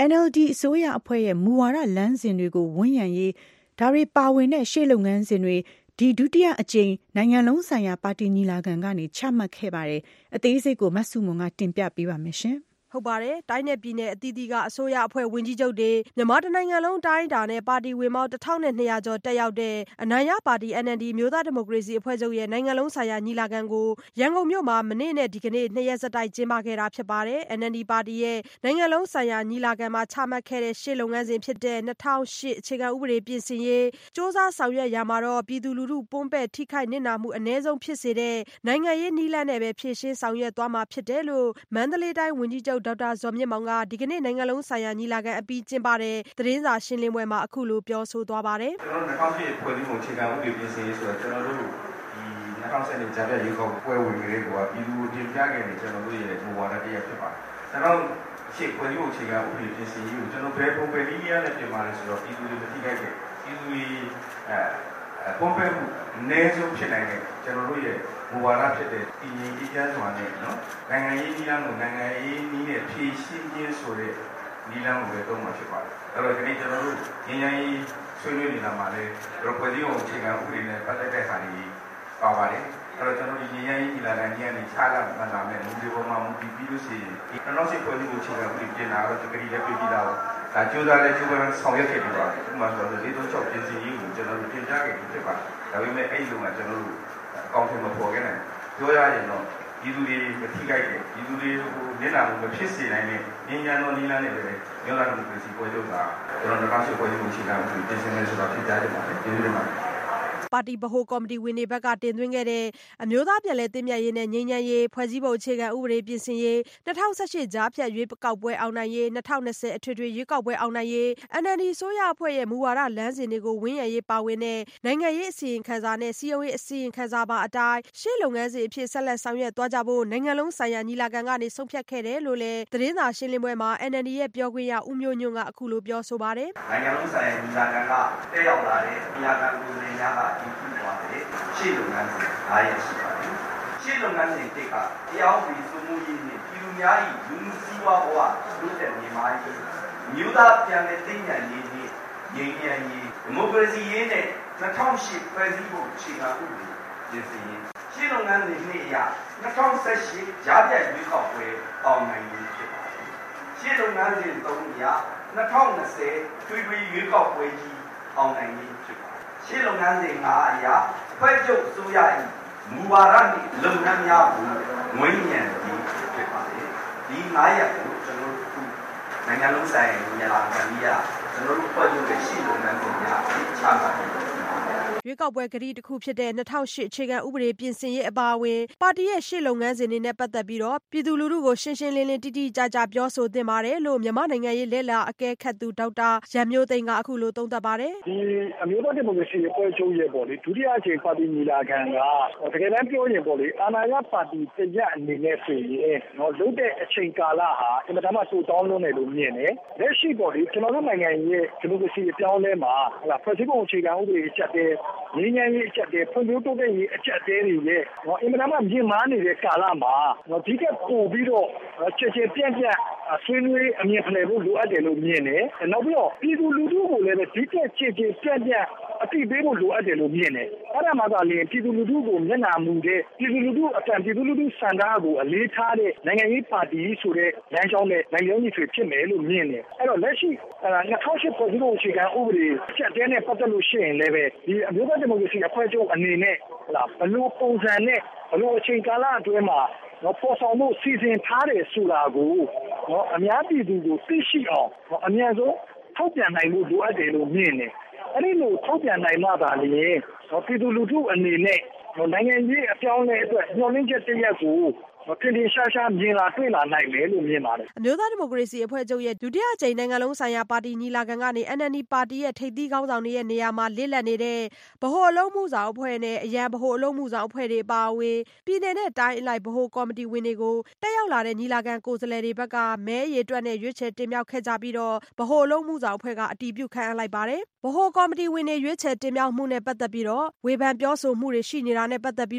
N L D အစိုးရအဖွဲ့ရဲ့မူဝါဒလမ်းစဉ်တွေကိုဝန်းရံရေးဒါတွေပါဝင်တဲ့ရှေ့လုပ်ငန်းစဉ်တွေဒီဒုတိယအကြိမ်နိုင်ငံလုံးဆိုင်ရာပါတီညီလာခံကနေချမှတ်ခဲ့ပါတယ်။အသေးစိတ်ကိုမဆုမွန်ကတင်ပြပေးပါမယ်ရှင်။ဟုတ်ပါတယ်တိုင်းနယ်ပြည်နယ်အသီးသီးကအစိုးရအဖွဲ့ဝင်ကြီးချုပ်တွေမြန်မာတနိုင်ငံလုံးတိုင်းဒါနဲ့ပါတီဝင်ပေါင်းတစ်ထောင်နဲ့နှစ်ရာကျော်တက်ရောက်တဲ့အနိုင်ရပါတီ N L D မျိုးသားဒီမိုကရေစီအဖွဲ့ချုပ်ရဲ့နိုင်ငံလုံးဆိုင်ရာညီလာခံကိုရန်ကုန်မြို့မှာမနေ့နဲ့ဒီကနေ့နှစ်ရက်ဆက်တိုက်ကျင်းပခဲ့တာဖြစ်ပါတယ်။ N L D ပါတီရဲ့နိုင်ငံလုံးဆိုင်ရာညီလာခံမှာချမှတ်ခဲ့တဲ့ရှေ့လုပ်ငန်းစဉ်ဖြစ်တဲ့၂၀၀၈အခြေခံဥပဒေပြင်ဆင်ရေးစ조사ဆောင်ရွက်ရာမှာတော့ပြည်သူလူထုပွန်းပဲ့ထိခိုက်နစ်နာမှုအ ਨੇ ဆုံးဖြစ်စေတဲ့နိုင်ငံရေးနည်းလမ်းနဲ့ပဲဖြည့်ရှင်းဆောင်ရွက်သွားမှာဖြစ်တယ်လို့မန္တလေးတိုင်းဝန်ကြီးချုပ်ဒေါက်တာဇော်မြင့်မောင်ကဒီကနေ့နိုင်ငံလုံးဆိုင်ရာညီလာခံအပြီးကျင်းပတဲ့သတင်းစာရှင်းလင်းပွဲမှာအခုလိုပြောဆိုသွားပါတယ်။ကျွန်တော်တို့၂၀၀၈ဖွဲ့စည်းပုံအခြေခံဥပဒေပြင်ဆင်ရေးဆိုတော့ကျွန်တော်တို့ဒီ၂၀၁၂ကြားပြရေးကောက်ပွဲဝင်ကလေးကပြည်သူတင်ပြခဲ့တဲ့ကျွန်တော်တို့ရဲ့မူဝါဒတရားဖြစ်ပါတယ်။ဒါတော့အခြေဖွဲ့စည်းပုံအခြေခံဥပဒေပြင်ဆင်ရေးကိုကျွန်တော်ဘယ်ပုံပဲနည်းရနဲ့ပြင်ပါလဲဆိုတော့ပြည်သူတွေမထိခိုက်တဲ့ပြည်သူတွေအဲပုံပဲမှုအနည်းဆုံးဖြစ်နိုင်တဲ့ကျွန်တော်တို့ရဲ့မူဝါဒဖြစ်တဲ့ပြည်ရင်းအေးချမ်းစွာနဲ့နော်နိုင်ငံရေးနည်းလမ်းကိုနိုင်ငံရေးနည်းနဲ့ဖြည့်ရှင်းခြင်းဆိုတဲ့နည်းလမ်းကိုပဲသုံးမှာဖြစ်ပါတယ်။အဲ့တော့ဒီနေ့ကျွန်တော်တို့ငញ្ញရေးဆွေးနွေးနေတာမှာလည်းကျွန်တော်ဖွဲ့စည်းပုံအခြေခံဥပဒေနဲ့ပတ်သက်တဲ့ဟာတွေပါပါတယ်။အဲ့တော့ကျွန်တော်ဒီငញ្ញရေးညီလာခံကြီးကနေခြားလာမှလာမယ်လူတွေပေါ်မှာမူတည်ပြီးလို့ရှိရင်ဒီ၂၀၀၈ဖွဲ့စည်းပုံအခြေခံဥပဒေပြင်လာတော့တကယ်လည်းပြည်ပြီးသားဒါကြိုးစားလဲကြိုးပမ်းဆောင်ရွက်ခဲ့ပြီးပါတယ်။ဥပမာဆိုတော့လေးသုံး၆ပြင်ဆင်ရေးကိုကျွန်တော်တို့ပြင်ပြခဲ့ပြီးဖြစ်ပါတယ်။ဒါပေမဲ့အဲ့ဒီလိုမှကျွန်တော်တို့အကောင့်ထဲမှာပေါ်ခဲ့တယ်ပြောရရင်တော့ပြည်သူတွေမထိခိုက်တဲ့ပြည်သူတွေကိုမျက်နှာမဖြစ်စေနိုင်တဲ့ဉာဏ်ဉာဏ်တော်နည်းလမ်းတွေပဲမျိုးသားဒီမိုကရေစီပွဲချုပ်ကကျွန်တော်တို့၂၀၀၈ပွဲချုပ်အခြေခံဥပဒေပြင်ဆင်မယ်ဆိုတာဖြစ်ကြတယ်ပါပဲကျေးဇူးတင်ပါတယ်ပါတီဗဟိုကော်မတီဝင်တွေဘက်ကတင်သွင်းခဲ့တဲ့အမျိုးသားပြည်လဲသင့်မြတ်ရေးနဲ့ငြိမ်းချမ်းရေးဖွဲ့စည်းပုံအခြေခံဥပဒေပြင်ဆင်ရေး၂၀၁၈ကြားဖြတ်ရွေးကောက်ပွဲအောင်နိုင်ရေး၂၀၂၀အထွေထွေရွေးကောက်ပွဲအောင်နိုင်ရေး N L D အစိုးရအဖွဲ့ရဲ့မူဝါဒလမ်းစဉ်တွေကိုဝန်းရံရေးပါဝင်တဲ့နိုင်ငံရေးအစီရင်ခံစာနဲ့စီယုံရေးအစီရင်ခံစာပါအတိုင်းရှေ့လုပ်ငန်းစဉ်အဖြစ်ဆက်လက်ဆောင်ရွက်သွားကြဖို့နိုင်ငံလုံးဆိုင်ရာညီလာခံကနေဆုံးဖြတ်ခဲ့တယ်လို့လည်းသတင်းစာရှင်းလင်းပွဲမှာ N L D ရဲ့ပြောခွင့်ရဦးမျိုးညွန့်ကအခုလိုပြောဆိုပါတယ်နိုင်ငံလုံးဆိုင်ရာညီလာခံကတက်ရောက်လာတဲ့ညီလာခံကိုယ်စားလှယ်များကဒီရှေ့လုပ်ငန်းစဉ်၅ရက်ရှိပါတယ်။ရှေ့လုပ်ငန်းစဉ်တစ်ကတရားဥပဒေစိုးမိုးရေးနဲ့ပြည်သူများ၏လူမှုစီးပွားဘဝတိုးတက်မြင့်မားရေးမြို့သားပြန်လည်သိညာရေးနဲ့ငြိမ်းချမ်းရေးဒီမိုကရေစီရေးနဲ့၂၀၀၈ဖွဲ့စည်းပုံအခြေခံဥပဒေပြင်ဆင်ရေးရှေ့လုပ်ငန်းစဉ်နှစ်အရ၂၀၁၈ကြားဖြတ်ရွေးကောက်ပွဲအောင်နိုင်ရေးဖြစ်ပါတယ်။ရှေ့လုပ်ငန်းစဉ်သုံးအရ၂၀၂၀ထွေထွေရွေးကောက်ပွဲကြီးအောင်နိုင်ရေးဖြစ်ပါတယ်။ရှေ့လုပ်ငန်းစဉ်၅အရဖွဲ့ချုပ်အစိုးရ၏မူဝါဒနှင့်လုပ်ငန်းများကိုငွေညံပြီးဖြစ်ပါတယ်။ဒီ၅ရက်ကိုကျွန်တော်တို့နိုင်ငံလုံးဆိုင်ရာညီလာခံကြီးကကျွန်တော်တို့ဖွဲ့ချုပ်ရဲ့ရှေ့လုပ်ငန်းစဉ်များအချမှတ်ပြီးရွေးကောက်ပွဲကတိတစ်ခုဖြစ်တဲ့၂၀၀၈အခြေခံဥပဒေပြင်ဆင်ရေးအပါအဝင်ပါတီရဲ့ရှေ့လုပ်ငန်းစဉ်တွေနဲ့ပတ်သက်ပြီးတော့ပြည်သူလူထုကိုရှင်းရှင်းလင်းလင်းတိတိကျကျပြောဆိုသင့်ပါတယ်လို့မြန်မာနိုင်ငံရေးလက်လာအကဲခတ်သူဒေါက်တာရန်မျိုးသိန်းကအခုလိုသုံးသပ်ပါတယ်ဒီအမျိုးသားဒီမိုကရေစီအဖွဲ့ချုပ်ရဲ့ပေါ့လေဒုတိယအကြိမ်ပါတီညီလာခံကတကယ်တမ်းပြောရင်ပေါ့လေအာဏာရပါတီတရအနေနဲ့ဆိုရင်တော့လုပ်တဲ့အချိန်ကာလဟာအင်မတန်မှတိုးတောင်းလွန်းတယ်လို့မြင်တယ်လက်ရှိပေါ့လေကျွန်တော်တို့နိုင်ငံရဲ့ဒီမိုကရေစီအပြောင်းလဲမှာဟလာဖွဲ့စည်းပုံအခြေခံဥပဒေအချက်တည်းငြိမ်းချမ်းရေးအချက်တည်းဖွံ့ဖြိုးတိုးတက်ရေးအချက်တည်းတွေရဲ့အင်မတန်မှမြင့်မားနေတဲ့ကာလမှာဒီကပို့ပြီးတော့ချေချေပြန့်ပြန့်ဆွေးနွေးအမြင်ဖလှယ်ဖို့လိုအပ်တယ်လို့မြင်တယ်နောက်ပြီးတော့ပြည်သူလူထုကိုလည်းဒီကချေချေပြန့်ပြန့်အတိပေးဖို့လိုအပ်တယ်လို့မြင်တယ်အဲ့ဒါမှသာလျှင်ပြည်သူလူထုကိုမျက်နှာမူတဲ့ပြည်သူလူထုအတန်ပြည်သူလူထုစံကားကိုအလေးထားတဲ့နိုင်ငံရေးပါတီဆိုတဲ့လမ်းကြောင်းနဲ့နိုင်ငံရေးတွေဖြစ်မယ်လို့မြင်တယ်အဲ့တော့လက်ရှိ၂၀၀၈ဖွဲ့စည်းပုံအခြေခံဥပဒေအချက်တည်းနဲ့ပတ်သက်လို့ရှိရင်လည်းပဲဒီအမျိုးသားဒီမိုကရေစီအဖွဲ့ချုပ်အနေနဲ့ဟာဘလို့ပုံစံနဲ့ဘလို့အချိန်ကာလအတွင်းမှာတော့ပေါ်ဆောင်မှုစီစဉ်ထားတယ်ဆိုတာကိုတော့အများပြည်သူကိုသိရှိအောင်အများဆုံးထုတ်ပြန်နိုင်လို့လိုအပ်တယ်လို့မြင်တယ်အဲ့ဒီလိုထုတ်ပြန်နိုင်မှသာလျှင်ပြည်သူလူထုအနေနဲ့နိုင်ငံရေးအပြောင်းအလဲအတွက်ညှော်လင့်ချက်တရက်ကိုထင်ထင်ရှားရှားမြင်လာတွေ့လာနိုင်မယ်လို့မြင်ပါတယ်အမျိုးသားဒီမိုကရေစီအဖွဲ့ချုပ်ရဲ့ဒုတိယအကြိမ်နိုင်ငံလုံးဆိုင်ရာပါတီညီလာခံကနေ N L D ပါတီရဲ့ထိပ်သီးခေါင်းဆောင်တွေရဲ့နေရာမှာလစ်လပ်နေတဲ့ဗဟိုအလုံးမှုဆောင်အဖွဲ့နဲ့အရန်ဗဟိုအလုံးမှုဆောင်အဖွဲ့တွေအပါအဝင်ပြည်내နဲ့တိုင်းအလိုက်ဗဟိုကော်မတီဝင်တွေကိုတက်ရောက်လာတဲ့ညီလာခံကိုယ်စားလှယ်တွေဘက်ကမဲအရေအတွက်နဲ့ရွေးချယ်တင်မြှောက်ခဲ့ကြပြီးတော့ဗဟိုအလုံးမှုဆောင်အဖွဲ့ကအတည်ပြုခံအပ်လိုက်ပါတယ်ဗဟိုကော်မတီဝင်တွေရွေးချယ်တင်မြှောက်မှုနဲ့ပတ်သက်ပြီးတော့ဝေဖန်ပြောဆိုမှုတွေရှိနေတာနဲ့ပတ်သက်ပြီးတော့လည်း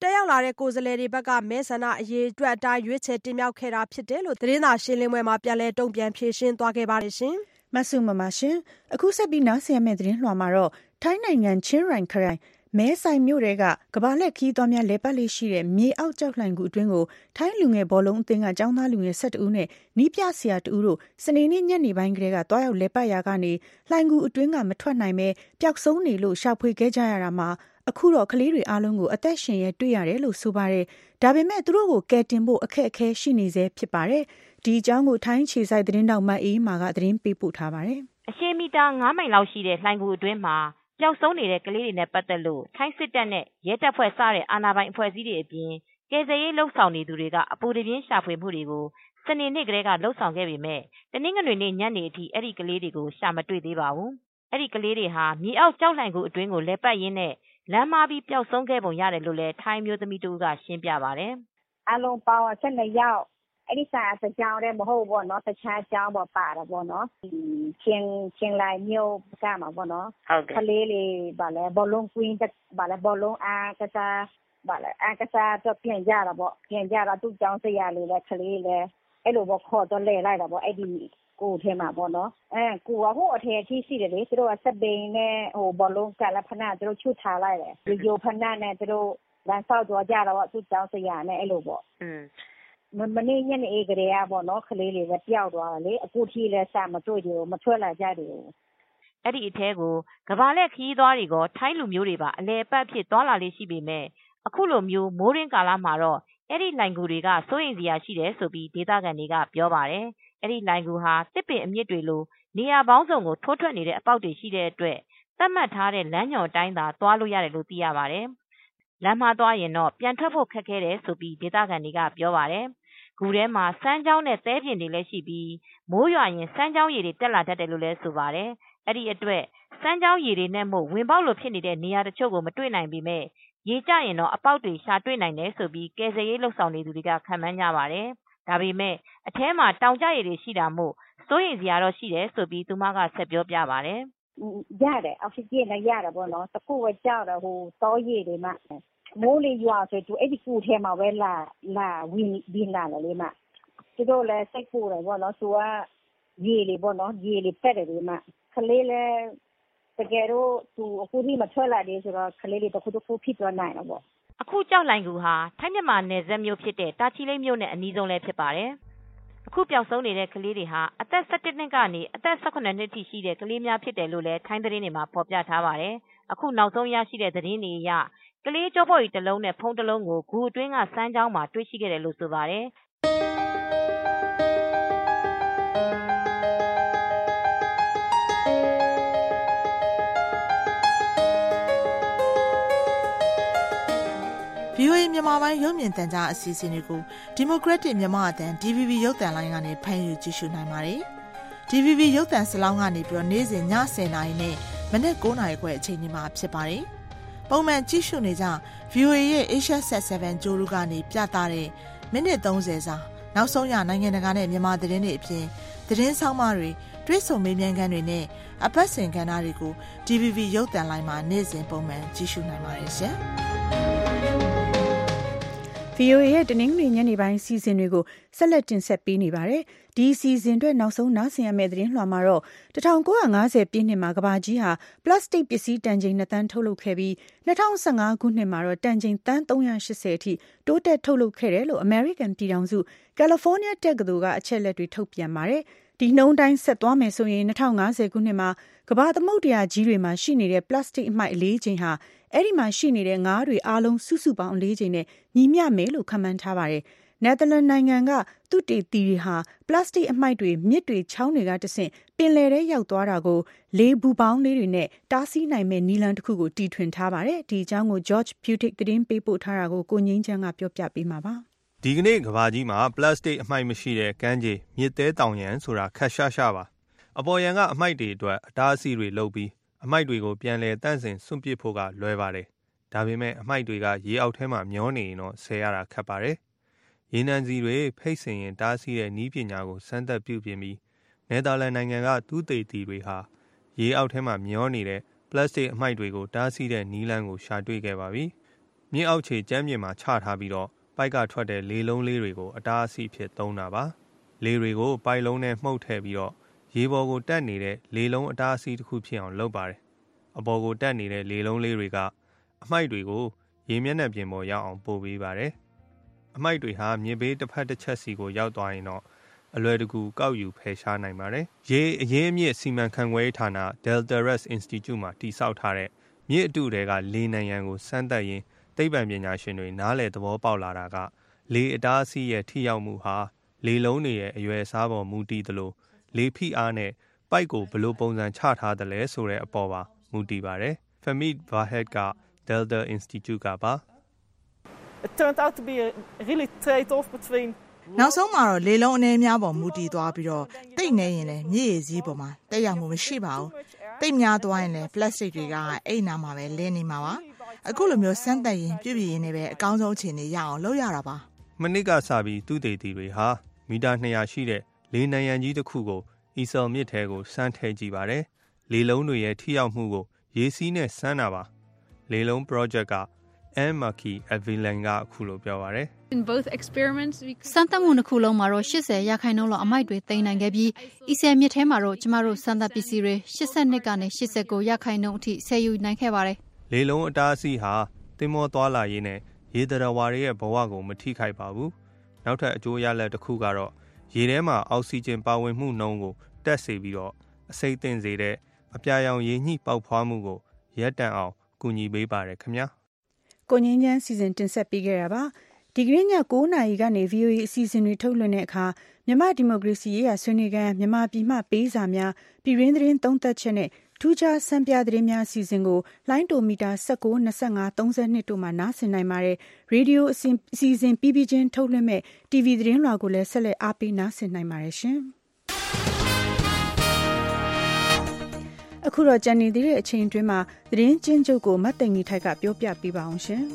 တက်ရောက်လာတဲ့ကိုယ်စားလှယ်တွေဘက်ကမဲဆန္ဒအရေးအတွက်အတိုင်းရွေးချယ်တင်မြှောက်ခဲ့တာဖြစ်တယ်လို့သတင်းစာရှင်းလင်းပွဲမှာပြန်လည်တုံ့ပြန်ဖြေရှင်းသွားခဲ့ပါတယ်ရှင်မဆုမမရှင်အခုဆက်ပြီးနားဆင်ရမယ့်သတင်းလွှာမှာတော့ထိုင်းနိုင်ငံချင်းရိုင်ခရိုင်မဲဆိုင်မြို့တွေကကဘာလက်ခီးသွားများလဲပတ်လေးရှိတဲ့မြေအောက်ကျောက်လှိုင်ကူအတွင်းကိုထိုင်းလူငယ်ဘောလုံးအသင်းကចောင်းသားလူငယ်၁၁ဦးနဲ့နီးပြဆရာတဦးတို့စနေနေ့ညနေပိုင်းကလေးကတွားရောက်လဲပတ်ရာကနေလှိုင်ကူအတွင်းကမထွက်နိုင်ပဲပျောက်ဆုံးနေလို့ရှာဖွေခဲ့ကြရတာမှာအခုတော့ကလေးတွေအားလုံးကိုအသက်ရှင်ရဲတွေ့ရတယ်လို့ဆိုပါတယ်ဒါပေမဲ့သူတို့ကိုကယ်တင်ဖို့အခက်အခဲရှိနေသေးဖြစ်ပါတယ်ဒီအကြောင်းကိုထိုင်းခြေဆိုင်သတင်းတောက်မအေးမာကသတင်းပေးပို့ထားပါတယ်အရှေ့မီတာ၅မိုင်လောက်ရှိတဲ့လှိုင်ကူအတွင်းမှာပျောက်ဆုံးနေတဲ့ကလေးတွေနဲ့ပတ်သက်လို့ထိုင်းစစ်တပ်နဲ့ရဲတပ်ဖွဲ့စတဲ့အာဏာပိုင်အဖွဲ့အစည်းတွေအပြင်ကယ်ဆယ်ရေးလှုပ်ဆောင်နေသူတွေကအပူတပြင်းရှာဖွေမှုတွေကိုစနေနေ့ကလေးကလှုပ်ဆောင်ခဲ့ပေမဲ့တနင်္ဂနွေနေ့ညနေအထိအဲ့ဒီကလေးတွေကိုရှာမတွေ့သေးပါဘူးအဲ့ဒီကလေးတွေဟာမြေအောက်ကျောက်လှိုင်ကူအတွင်းကိုလဲပတ်ရင်းနဲ့လမ်းမပြီးပျောက်ဆုံးခဲ့ပုံရတယ်လို့လည်းထိုင်းမျိုးသမီးတို့ကရှင်းပြပါတယ်အလုံးပေါင်း၁၂ယောက်အဲ့ဒီစာစကြောင်းတဲ့မဟုတ်ဘောနော်တခြားအကြောင်းပေါ်ပါတော့ဘောနော်ချင်းချင်းလိုက်မျိုးကမှာဘောနော်ကလေးလေးဗာလဲဘောလုံးကွင်းဗာလဲဘောလုံးအားကစားဗာလဲအားကစားတော့ပြင်ကြတာပေါ့ပြင်ကြတော့သူ့ကြောင်းစရာလေးလဲကလေးလဲအဲ့လိုဘောခေါ်တော့လဲလိုက်တာပေါ့အဲ့ဒီကိုထဲမှာပေါ့နော်အဲကိုကဟိုအထက်ကြီးရှိတယ်လေသူတို့ကစပိန်နဲ့ဟိုဘောလုံးကလည်းဖနာသူတို့ချွတ်ထားလိုက်တယ်ဒီယိုဖနာနဲ့သူတို့လမ်းဆောက်တော့ကြတော့သူ့ကြောင်းစရာနဲ့အဲ့လိုပေါ့อืมမနေ့ညနေအေးကလေးอ่ะပေါ့နော်ကလေးလေးလည်းပျောက်သွားတယ်လေအခုထိလည်းစမတွေ့ကြဘူးမထွက်လာကြတယ်အဲ့ဒီအထဲကိုကဘာလက်ခီးသွားတွေကထိုင်းလူမျိုးတွေပါအလဲပတ်ဖြစ်သွားလာလေးရှိပေမဲ့အခုလိုမျိုးမိုးရင်းကာလမှာတော့အဲ့ဒီလိုင်ကူတွေကစိုးရင်စရာရှိတယ်ဆိုပြီးဒေသခံတွေကပြောပါတယ်အဲ့ဒီလိုင်ကူဟာတစ်ပင်အမြင့်တွေလိုနေရာပေါင်းစုံကိုထိုးထွက်နေတဲ့အပေါက်တွေရှိတဲ့အတွက်သတ်မှတ်ထားတဲ့လမ်းညွန်တိုင်းသာသွားလို့ရတယ်လို့သိရပါတယ်လမ်းမှာသွားရင်တော့ပြန်ထွက်ဖို့ခက်ခဲတယ်ဆိုပြီးဒေသခံတွေကပြောပါတယ်ကူထဲမှာစမ်းချောင်းနဲ့သဲပြင်တွေလည်းရှိပြီးမိုးရွာရင်စမ်းချောင်းရည်တွေတက်လာတတ်တယ်လို့လည်းဆိုပါတယ်အဲ့ဒီအတွက်စမ်းချောင်းရည်တွေနဲ့မို့ဝင်ပေါက်လိုဖြစ်နေတဲ့နေရာတချို့ကိုမတွေ့နိုင်ပေမဲ့ရေကျရင်တော့အပေါက်တွေရှာတွေ့နိုင်တယ်ဆိုပြီးကယ်ဆယ်ရေးလှုပ်ဆောင်နေသူတွေကခံမှန်းကြပါတယ်ဒါပေမဲ့အထဲမှာတောင်ကျရည်တွေရှိတာမို့စိုးရိမ်စရာတော့ရှိတယ်ဆိုပြီးသူမကဆက်ပြောပြပါတယ်ရတယ်အောက်ဆီဂျင်လည်းရတယ်ပေါ့နော်တခုကကြောက်တော့ဟိုတောရည်တွေမှမိုးလေးရွာဆိုသူအဲ့ဒီကူထဲမှာပဲလာလာဝင်ဝင်လာလေမသူတို့လည်းစိတ်ပူတယ်ပေါ့နော်သူကရေလေးပေါ့နော်ရေလေးပက်တယ်လေမကလေးလည်းတကယ်တော့သူအခုဒီမထွက်လာသေးဆိုတော့ကလေးလေးတခုတခုဖြစ်သွားနိုင်တော့ပေါ့အခုကြောက်လိုင်ကူဟာထိုင်းမြန်မာနယ်စပ်မြို့ဖြစ်တဲ့တာချီလိတ်မြို့နဲ့အနီးဆုံးလည်းဖြစ်ပါတယ်အခုပျောက်ဆုံးနေတဲ့ကလေးတွေဟာအသက်၁၁နှစ်ကနေအသက်၁၈နှစ်ထိရှိတဲ့ကလေးများဖြစ်တယ်လို့လည်းထိုင်းသတင်းတွေမှာဖော်ပြထားပါတယ်အခုနောက်ဆုံးရရှိတဲ့သတင်းတွေအရကလေးကြောပေါ်ကြီးတစ်လုံးနဲ့ဖုံးတစ်လုံးကိုဂူအတွင်းကစမ်းချောင်းမှာတွေ့ရှိခဲ့တယ်လို့ဆိုပါတယ်ဗီအိုအေ မြန်မာပိုင်းရုပ်မြင်သံကြားအစီအစဉ်တွေကိုဒီမိုကရက်တစ်မြန်မာအသံ ဒီ ဗီ ဗီ ရုပ်သံလိုင်းကနေဖမ်းယူကြည့်ရှုနိုင်ပါတယ်။ ဒီ ဗီ ဗီ ရုပ်သံစလောင်းကနေပြီးတော့နေ့စဉ်ည၁၀နာရီနဲ့မနက်၉နာရီခွဲအချိန်ဒီမှာဖြစ်ပါတယ်။ပုံမှန်ကြည့်ရှုနေကြ ဗီအိုအေ ရဲ့ Asia Set 7ကြိုးလူကနေပြသတဲ့မိနစ်၃၀စာနောက်ဆုံးရနိုင်ငံတကာနဲ့မြန်မာသတင်းတွေအပြင်သတင်းဆောင်မတွေတွဲဆုံမေးမြန်းခန်းတွေနဲ့အပတ်စဉ်ကဏ္ဍတွေကို ဒီ ဗီ ဗီ ရုပ်သံလိုင်းမှာနေ့စဉ်ပုံမှန်ကြည့်ရှုနိုင်ပါတယ်ရှင်။ဗီအိုအေ ရဲ့တနင်္ဂနွေညနေပိုင်းစီစဉ်တွေကိုဆက်လက်တင်ဆက်ပေးနေပါတယ်။ဒီစီစဉ်အတွက်နောက်ဆုံးနားဆင်ရမယ့်သတင်းလွှာမှာတော့၁၉၅၀ပြည့်နှစ်မှာကမ္ဘာကြီးဟာပလတ်စတစ်ပစ္စည်းတန်ချိန်နှစ်သန်းထုတ်လုပ်ခဲ့ပြီး၂၀၁၅ခုနှစ်မှာတော့တန်ချိန်သန်း၃၈၀အထိတိုးတက်ထုတ်လုပ်ခဲ့တယ်လို့အမေရိကန်ပြည်ထောင်စုကယ်လီဖိုးနီးယားတက္ကသိုလ်ကအချက်အလက်တွေထုတ်ပြန်ပါတယ်။ဒီနှုန်းတိုင်းဆက်သွားမယ်ဆိုရင်၂၀၅၀ခုနှစ်မှာကမ္ဘာသမုဒ္ဒရာကြီးတွေမှာရှိနေတဲ့ပလတ်စတစ်အမှိုက်အလေးချိန်ဟာအဲ့ဒီမှာရှိနေတဲ့ငါးတွေအားလုံးစုစုပေါင်းအလေးချိန်နဲ့ညီမျှမယ်လို့ခန့်မှန်းထားပါတယ်။နယ်သာလန်နိုင်ငံကသုတေသီတွေဟာပလတ်စတစ်အမှိုက်တွေမြစ်တွေချောင်းတွေကတဆင့်ပင်လယ်ထဲရောက်သွားတာကိုလေဘူပေါင်းလေးတွေနဲ့တားဆီးနိုင်မဲ့နည်းလမ်းတစ်ခုကိုတီထွင်ထားပါတယ်။ဒီအကြောင်းကို George Putic သတင်းပေးပို့ထားတာကိုကိုငင်းချမ်းကပြောပြပေးမှာပါ။ဒီကနေ့ကမ္ဘာကြီးမှာပလတ်စတစ်အမှိုက်မရှိတဲ့ကမ်းခြေမြစ်သေးတောင်ရန်ဆိုတာခက်ရှားရှားပါ။အပေါ်ရန်ကအမှိုက်တွေအတွက်အတားအဆီးတွေလုပ်ပြီးအမှိုက်တွေကိုပြန်လည်တန့်စင်စွန့်ပစ်ဖို့ကလွယ်ပါတယ်။ဒါပေမဲ့အမှိုက်တွေကရေအောက်ထဲမှာမျောနေရင်တော့ဆယ်ရတာခက်ပါတယ်။ရေနံစီတွေဖိတ်စင်ရင်တားဆီးတဲ့နည်းပညာကိုစမ်းသပ်ပြုပြင်ပြီးနယ်သာလန်နိုင်ငံကသုတေသီတွေဟာရေအောက်ထဲမှာမျောနေတဲ့ပလတ်စတစ်အမှိုက်တွေကိုတားဆီးတဲ့နည်းလမ်းကိုရှာတွေ့ခဲ့ပါပြီ။မြစ်အောက်ခြေကျမ်းမြေမှာချထားပြီးတော့ပိုက်ကထွက်တဲ့လေလုံးလေးတွေကိုအတားအဆီးဖြစ်သုံးတာပါလေတွေကိုပိုက်လုံးနဲ့မှုတ်ထည့်ပြီးတော့ရေပေါ်ကိုတက်နေတဲ့လေလုံးအတားအဆီးတစ်ခုဖြစ်အောင်လုပ်ပါတယ်အပေါ်ကိုတက်နေတဲ့လေလုံးလေးတွေကအမိုက်တွေကိုရေမျက်နှာပြင်ပေါ်ရောက်အောင်ပို့ပေးပါတယ်အမိုက်တွေဟာမြေဘေးတစ်ဖက်တစ်ချက်စီကိုရောက်သွားရင်တော့အလွယ်တကူကောက်ယူဖယ်ရှားနိုင်ပါတယ်ရေအရင်းအမြစ်စီမံခန့်ခွဲရေးဌာန Deltares Institute မှာတည်ဆောက်ထားတဲ့မြစ်အတုတွေကလေနံရံကိုစမ်းသပ်ရင်းသိပ္ပံပညာရှင်တွေနားလည်သဘောပေါက်လာတာကလေအတားအဆီးရဲ့ထိရောက်မှုဟာလေလုံးတွေရဲ့အရွယ်အစားပေါ်မူတည်သလိုလေဖိအားနဲ့ပိုက်ကိုဘလို့ပုံစံချထားတယ်လဲဆိုတဲ့အပေါ်ပါမူတည်ပါတယ် Famid Vahed က Delta Institute ကပါ It turned out to be a really trade-off between နောက်ဆုံးမှာတော့လေလုံးအနေများပေါ်မူတည်သွားပြီးတော့တိတ်နေရင်လည်းမြေရည်စည်းပေါ်မှာတက်ရောက်မှုမရှိပါဘူးတိတ်များသွားရင်လည်းပလတ်စတစ်တွေကအိတ်နာမှာပဲလင်းနေမှာပါအခုလိုမျိုးစမ်းသပ်ရင်ပြုပြင်ရင်းနဲ့ပဲအကောင်းဆုံးအခြေအနေရအောင်လုပ်ရတာပါမနစ်ကစပြီးသူတေတီတွေဟာမီတာနှစ်ရာရှိတဲ့လေနံရံကြီးတစ်ခုကိုအီဆယ်မြစ်ထဲကိုစမ်းထည့်ကြည့်ပါတယ်လေလုံးတွေရဲ့ထိရောက်မှုကိုရေစီးနဲ့စမ်းတာပါလေလုံး project က Emaki Avilan ကအခုလိုပြောပါတယ် In both experiments we စမ်းသပ်မှုတစ်ခုလုံးမှာတော့eightyရာခိုင်နှုန်းလောက်အမိုက်တွေသိမ်းနိုင်ခဲ့ပြီးအီဆယ်မြစ်ထဲမှာတော့ကျမတို့စမ်းသပ်ပစ္စည်းတွေeighty-twoကနေeighty-nineရာခိုင်နှုန်းအထိဆယ်ယူနိုင်ခဲ့ပါတယ်လေလုံးအတားအဆီးဟာသင်္ဘောသွားလာရေးနဲ့ရေတရဝါတွေရဲ့ဘဝကိုမထိခိုက်ပါဘူးနောက်ထပ်အကျိုးရလဒ်တစ်ခုကတော့ရေထဲမှာအောက်ဆီဂျင်ပါဝင်မှုနှုန်းကိုတက်စေပြီးတော့အဆိပ်သင့်စေတဲ့အပြာရောင်ရေညှိပေါက်ဖွားမှုကိုရပ်တန့်အောင်ကူညီပေးပါတယ်ခင်ဗျာကိုငင်းချမ်းစီစဉ်တင်ဆက်ပေးခဲ့တာပါဒီကနေ့ညnineနာရီကနေ V O A အစီအစဉ်တွေထုတ်လွှင့်တဲ့အခါမြန်မာဒီမိုကရေစီရေးရာဆွေးနွေးခန်းမြန်မာပြည်မှပေးစာများပြည်ရင်းသတင်းသုံးသပ်ချက်နဲ့ထူးခြားစံပြသတင်းများအစီအစဉ်ကိုလိုင်းတိုမီတာnineteen, twenty-five, thirty-twoတို့မှာနားဆင်နိုင်ပါတယ်ရေဒီယိုအစီအစဉ်ပြီးပြီးချင်းထုတ်လွှင့်မဲ့ T V သတင်းလွှာကိုလည်းဆက်လက်အားပေးနားဆင်နိုင်ပါတယ်ရှင်အခုတော့ကြံနေသေးတဲ့အချိန်အတွင်းမှာသတင်းကျဉ်းချုပ်ကိုမတ်သိန်ကြီးထိုက်ကပြောပြပေးပါအောင်ရှင်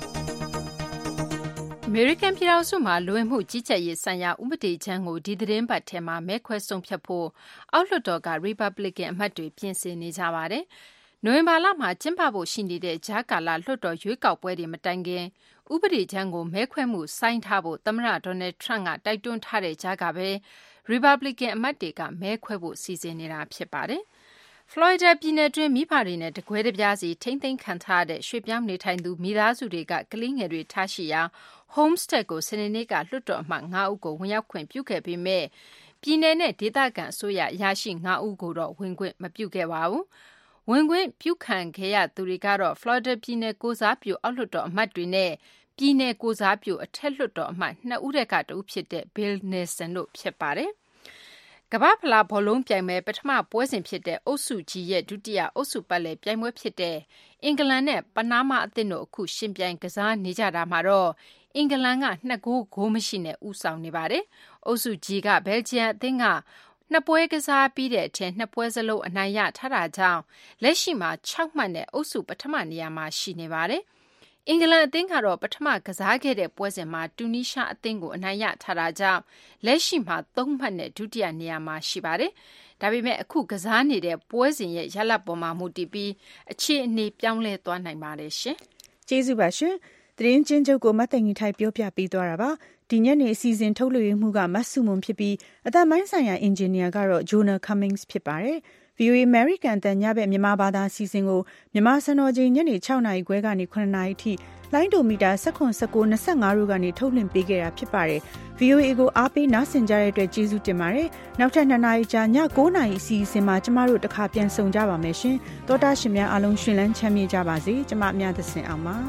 အမေရိကန်ပြည်ထောင်စုမှာလူဝင်မှုကြီးကြပ်ရေးဆိုင်ရာဥပဒေကြမ်းကိုဒီသတင်းပတ်ထဲမှာမဲခွဲဆုံးဖြတ်ဖို့အောက်လွှတ်တော်က Republican အမတ်တွေပြင်ဆင်နေကြပါတယ်။နိုဝင်ဘာလမှာကျင်းပဖို့ရှိနေတဲ့ကြားကာလလွှတ်တော်ရွေးကောက်ပွဲတွေမတိုင်ခင်ဥပဒေကြမ်းကိုမဲခွဲမှုဆိုင်းထားဖို့သမ္မတ Donald Trump ကတိုက်တွန်းထားတဲ့ကြားကပဲ Republican အမတ်တွေကမဲခွဲဖို့စီစဉ်နေတာဖြစ်ပါတယ်။ Florida ပြည်နယ်တွင်းမိဘတွေနဲ့တကွဲတပြားစီထိမ့်သိမ်းခံထားတဲ့ရွှေ့ပြောင်းနေထိုင်သူမိသားစုတွေကကလေးငယ်တွေထားရှိရာ Homestead ကိုစနေနေ့ကလွှတ်တော်အမတ်fiveဦးကိုဝင်ရောက်ခွင့်ပြုခဲ့ပေမဲ့ပြည်နယ်နဲ့ဒေသခံအစိုးရအရာရှိfiveဦးကိုတော့ဝင်ခွင့်မပြုခဲ့ပါဘူး။ဝင်ခွင့်ပြုခံခဲ့ရသူတွေကတော့ Florida ပြည်နယ်ကိုစားပြုအောက်လွှတ်တော်အမတ်တွေနဲ့ပြည်နယ်ကိုစားပြုအထက်လွှတ်တော်အမတ်twoဦးတက်ကတဦးဖြစ်တဲ့ Bill Nelson တို့ဖြစ်ပါတယ်။ကမ္ဘာ့ဖလားဘောလုံးပြိုင်ပွဲပထမပွဲစဉ်ဖြစ်တဲ့အုပ်စု G ရဲ့ဒုတိယအုပ်စုပတ်လည်ပြိုင်ပွဲဖြစ်တဲ့အင်္ဂလန်နဲ့ပနားမားအသင်းတို့အခုရှင်ပြိုင်ကစားနေကြတာမှာတော့အင်္ဂလန်ကtwoဂိုးဂိုးမရှိနဲ့ဦးဆောင်နေပါတယ်။အုပ်စု G ကဘယ်လ်ဂျီယံအသင်းကနှစ်ပွဲကစားပြီးတဲ့အထက်နှစ်ပွဲစလုံးအနိုင်ရထားတာကြောင့်လက်ရှိမှာsixမှတ်နဲ့အုပ်စုပထမနေရာမှာရှိနေပါတယ်။အင်္ဂလန်အသင်းကတော့ပထမကစားခဲ့တဲ့ပွဲစဉ်မှာတူနီးရှားအသင်းကိုအနိုင်ရထားတာကြောင့်လက်ရှိမှာthreeမှတ်နဲ့ဒုတိယနေရာမှာရှိပါတယ်။ဒါပေမဲ့အခုကစားနေတဲ့ပွဲစဉ်ရဲ့ရလဒ်ပေါ်မှာမူတည်ပြီးအခြေအနေပြောင်းလဲသွားနိုင်ပါတယ်ရှင်။ကျေးဇူးပါရှင်။သတင်းကျဉ်းချုပ်ကိုမတ်သိန်ကြီးထိုက်ပြောပြပေးသွားတာပါ။ဒီညနေအစီအစဉ်ထုတ်လွှင့်မှုကမတ်စုမွန်ဖြစ်ပြီးအသက်မိုင်းဆိုင်ရာအင်ဂျင်နီယာကတော့ Jonah Cummings ဖြစ်ပါတယ်။ V O A American တန်ညဘက်မြန်မာဘာသာစီစဉ်ကိုမြန်မာစံတော်ချိန်ညနေsixနာရီခွဲကနေsevenနာရီထိလိုင်းတိုမီတာnineteen, twenty-one, twenty-fiveတို့ကနေထုတ်လွှင့်ပေးခဲ့တာဖြစ်ပါတယ်။ V O A ကိုအားပေးနားဆင်ကြတဲ့အတွက်ကျေးဇူးတင်ပါတယ်။နောက်ထပ်twoနာရီကြာညnineနာရီအစီအစဉ်မှာကျမတို့တစ်ခါပြန်ဆုံကြပါမယ်ရှင်။သောတာရှင်များအားလုံးရှင်လန်းချမ်းမြေ့ကြပါစေ။ကျမအမြတ်သစင်အောင်ပါ။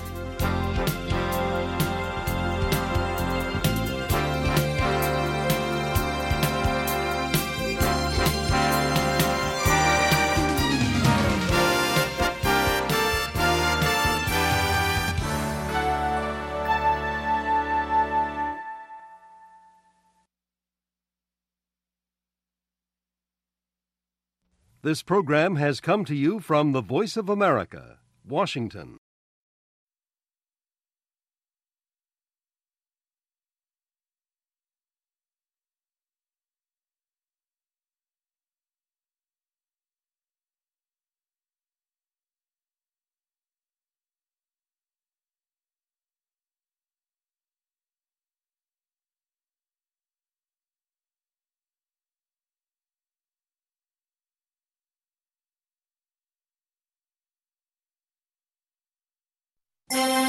This program has come to you from the Voice of America, Washington. ။